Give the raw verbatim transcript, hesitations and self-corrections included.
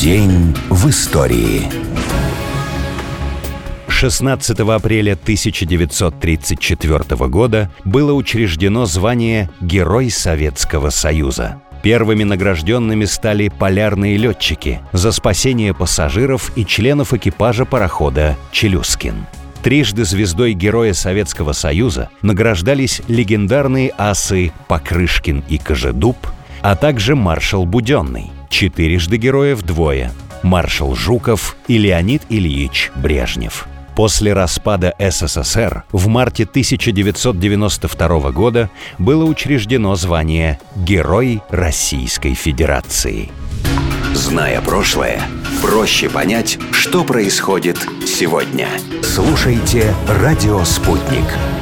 День в истории. шестнадцатого апреля тысяча девятьсот тридцать четвёртого года было учреждено звание «Герой Советского Союза». Первыми награжденными стали полярные летчики за спасение пассажиров и членов экипажа парохода «Челюскин». Трижды звездой Героя Советского Союза награждались легендарные асы Покрышкин и Кожедуб, а также маршал Буденный. Четырежды героев двое – маршал Жуков и Леонид Ильич Брежнев. После распада СССР в марте тысяча девятьсот девяносто второго года было учреждено звание «Герой Российской Федерации». Зная прошлое, проще понять, что происходит сегодня. Слушайте «Радио Спутник».